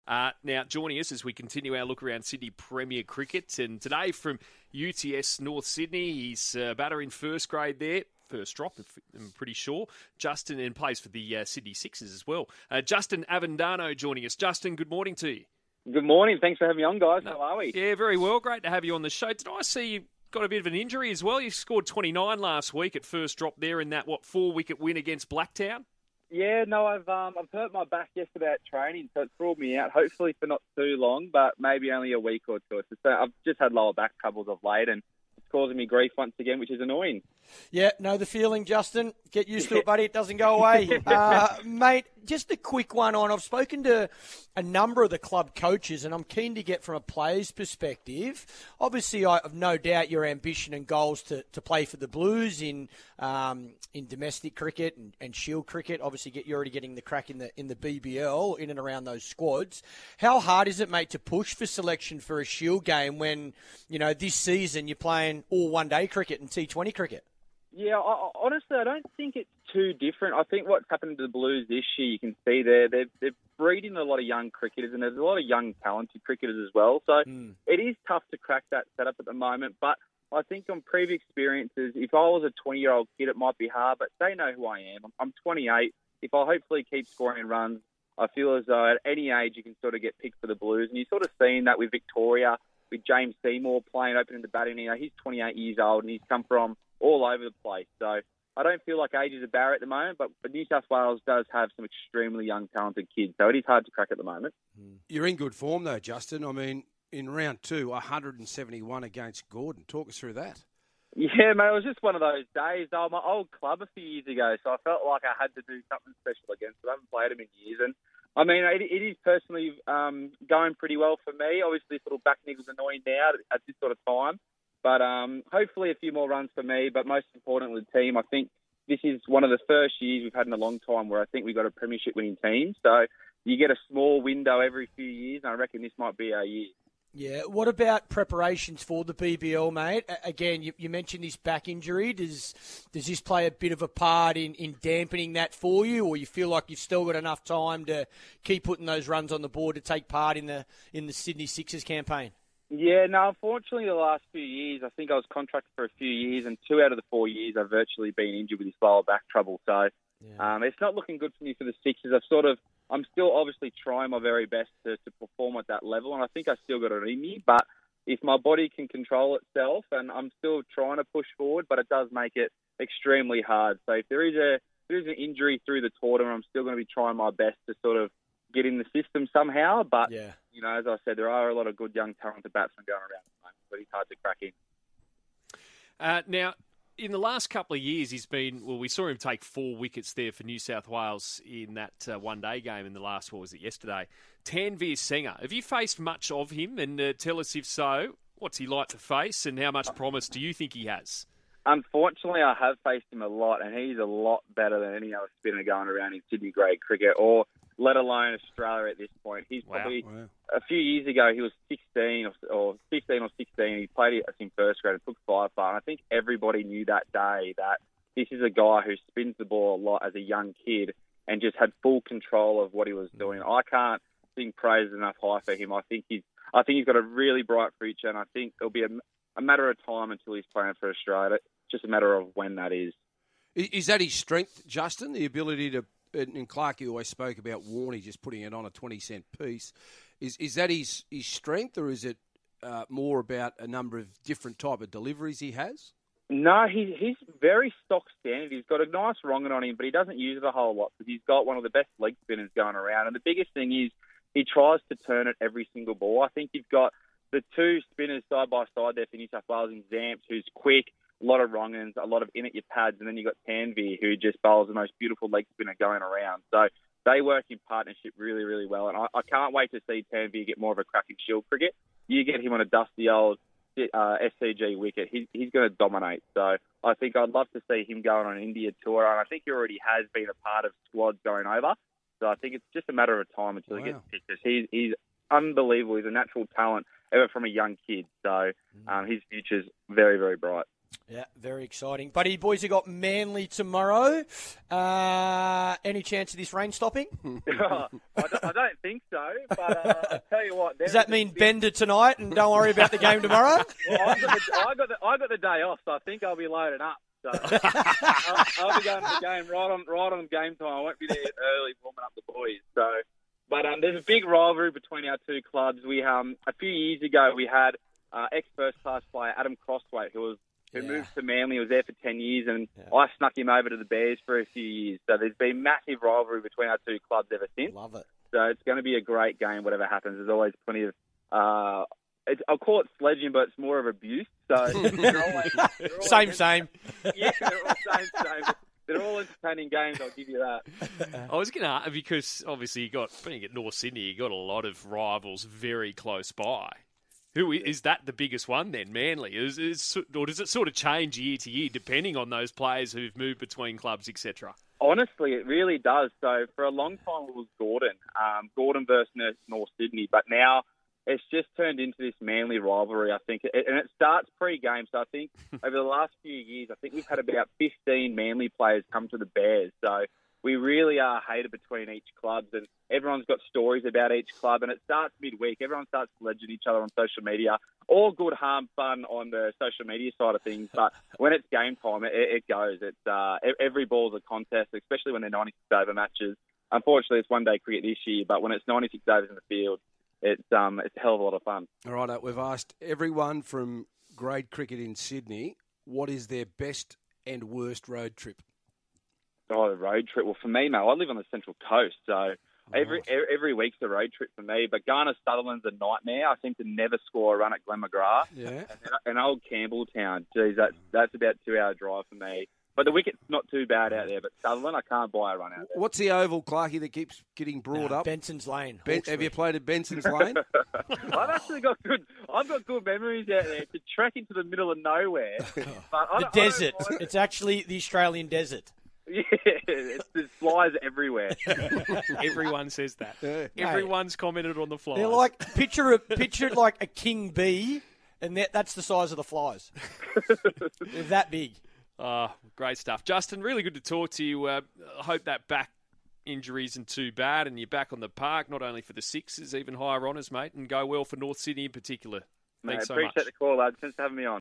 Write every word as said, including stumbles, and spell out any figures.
Uh, now, joining us as we continue our look around Sydney Premier Cricket, and today from U T S North Sydney, he's a batter in first grade there. First drop, I'm pretty sure. Justin, and plays for the uh, Sydney Sixers as well. Uh, Justin Avendano joining us. Justin, good morning to you. Good morning. Thanks for having me on, guys. How are we? Yeah, very well. Great to have you on the show. Did I see you got a bit of an injury as well? You scored twenty-nine last week at first drop there in that, what, four-wicket win against Blacktown? Yeah, no, I've um, I've hurt my back yesterday at training, so it's ruled me out. Hopefully for not too long, but maybe only a week or two. So I've just had lower back troubles of late, and it's causing me grief once again, which is annoying. Yeah, know the feeling, Justin. Get used to it, buddy. It doesn't go away. Uh, mate, just a quick one on. I've spoken to a number of the club coaches, and I'm keen to get from a player's perspective. Obviously, I have no doubt your ambition and goals to, to play for the Blues in um, in domestic cricket and, and Shield cricket. Obviously, get, you're already getting the crack in the in the B B L, in and around those squads. How hard is it, mate, to push for selection for a Shield game when, you know, this season you're playing all one-day cricket and T twenty cricket? Yeah, I, honestly, I don't think it's too different. I think what's happened to the Blues this year, you can see there, they're, they're breeding a lot of young cricketers, and there's a lot of young, talented cricketers as well. So mm. it is tough to crack that setup at the moment. But I think on previous experiences, if I was a twenty-year-old kid, it might be hard, but they know who I am. I'm twenty-eight. If I hopefully keep scoring runs, I feel as though at any age you can sort of get picked for the Blues. And you're sort of seeing that with Victoria, with James Seymour playing opening the batting. You know, he's twenty-eight years old, and he's come from all over the place. So I don't feel like age is a barrier at the moment, but New South Wales does have some extremely young, talented kids. So it is hard to crack at the moment. You're in good form, though, Justin. I mean, in round two, one hundred seventy-one against Gordon. Talk us through that. Yeah, mate, it was just one of those days. They were my old club a few years ago, so I felt like I had to do something special against them. I haven't played them in years. And, I mean, it, it is personally um, going pretty well for me. Obviously, this little back niggle's annoying now at this sort of time. But um, hopefully a few more runs for me, but most importantly, the team. I think this is one of the first years we've had in a long time where I think we've got a premiership-winning team. So you get a small window every few years, and I reckon this might be our year. Yeah. What about preparations for the B B L, mate? Again, you, you mentioned this back injury. Does does this play a bit of a part in, in dampening that for you, or you feel like you've still got enough time to keep putting those runs on the board to take part in the in the Sydney Sixers campaign? Yeah, no, unfortunately the last few years, I think I was contracted for a few years, and two out of the four years I've virtually been injured with this lower back trouble. So yeah. um, it's not looking good for me for the Sixers. I've sort of, I'm still obviously trying my very best to, to perform at that level, and I think I still got it in me. But if my body can control itself, and I'm still trying to push forward, but it does make it extremely hard. So if there is a if there is an injury through the tournament, I'm still going to be trying my best to sort of get in the system somehow. But, yeah. you know, as I said, there are a lot of good young talented batsmen going around at the moment, but it's hard to crack in. Uh, now, in the last couple of years, he's been, well, we saw him take four wickets there for New South Wales in that uh, one-day game in the last, what was it, yesterday. Tanveer Sangha, have you faced much of him? And uh, tell us, if so, what's he like to face, and how much promise do you think he has? Unfortunately, I have faced him a lot, and he's a lot better than any other spinner going around in Sydney grade cricket, or let alone Australia at this point. He's wow. probably, wow. a few years ago, he was sixteen or, or fifteen or sixteen. He played us in first grade and took five far. And I think everybody knew that day that this is a guy who spins the ball a lot as a young kid and just had full control of what he was doing. I can't sing praise enough high for him. I think he's, I think he's got a really bright future, and I think it'll be a, a matter of time until he's playing for Australia. It's just a matter of when that is. Is that his strength, Justin? The ability to, and Clark, you always spoke about Warney just putting it on a twenty cent piece. Is is that his, his strength, or is it uh, more about a number of different type of deliveries he has? No, he, he's very stock standard. He's got a nice wronging on him, but he doesn't use it a whole lot because he's got one of the best leg spinners going around. And the biggest thing is he tries to turn it every single ball. I think you've got the two spinners side by side there for New South Wales in Zamps, who's quick, a lot of wrongins, a lot of in at your pads, and then you've got Tanveer, who just bowls the most beautiful leg spinner going around. So they work in partnership really, really well. And I, I can't wait to see Tanveer get more of a crack in Shield cricket. You get him on a dusty old uh, S C G wicket, he, he's going to dominate. So I think I'd love to see him going on an India tour, and I think he already has been a part of squads going over. So I think it's just a matter of time until wow. he gets picked. He's, he's unbelievable. He's a natural talent, ever from a young kid. So um, his future's very, very bright. Yeah, very exciting. Buddy, boys, you got Manly tomorrow. Uh, any chance of this rain stopping? I, don't, I don't think so, but uh, I'll tell you what. Does that mean big... Bender tonight and don't worry about the game tomorrow? Well, I got, the, I, got the, I got the day off, so I think I'll be loaded up. So I'll, I'll be going to the game right on right on game time. I won't be there early warming up the boys. So, but um, there's a big rivalry between our two clubs. We um a few years ago we had uh, ex first class player Adam Crosswaite, who was who yeah. moved to Manly. He was there for ten years, and yeah. I snuck him over to the Bears for a few years. So there's been massive rivalry between our two clubs ever since. Love it. So it's going to be a great game, whatever happens. There's always plenty of. Uh, It's, I'll call it sledging, but it's more of abuse. So they're always, they're same, same. Yeah, they're all same, same. They're all entertaining games. I'll give you that. I was going to, because obviously you got being at North Sydney, you got a lot of rivals very close by. Who is that? The biggest one then? Manly, is, is or does it sort of change year to year depending on those players who've moved between clubs, et cetera? Honestly, it really does. So for a long time it was Gordon, um, Gordon versus North Sydney, but now. It's just turned into this Manly rivalry, I think, and it starts pre-game. So I think over the last few years, I think we've had about fifteen Manly players come to the Bears. So we really are hated between each club, and everyone's got stories about each club. And it starts midweek. Everyone starts sledging each other on social media. All good, harm, fun on the social media side of things. But when it's game time, it, it goes. It's uh, every ball's a contest, especially when they're ninety-six over matches. Unfortunately, it's one-day cricket this year, but when it's ninety-six overs in the field, It's um it's a hell of a lot of fun. All right, uh, we've asked everyone from grade cricket in Sydney what is their best and worst road trip. Oh, the road trip. Well, for me, mate, I live on the Central Coast, so oh. every every week's a road trip for me. But Garner Sutherland's a nightmare. I seem to never score a run at Glen McGrath. Yeah. And, and old Campbelltown. Geez, that that's about a two-hour drive for me. But the wicket's not too bad out there. But Sutherland, I can't buy a run out there. What's the oval, Clarkie, that keeps getting brought no, up? Benson's Lane. Ben, have you played at Benson's Lane? I've actually got good. I've got good memories out there. It's a trek into the middle of nowhere. But I the desert. It's actually the Australian desert. Yeah, it's, there's flies everywhere. Everyone says that. Yeah. Everyone's Mate, commented on the flies. They're like picture a picture like a king bee, and that, that's the size of the flies. They're that big. Oh, great stuff. Justin, really good to talk to you. Uh, I hope that back injury isn't too bad and you're back on the park, not only for the Sixers, even higher honours, mate, and go well for North Sydney in particular. Mate, Thanks so appreciate much. the call, lad. Thanks for having me on.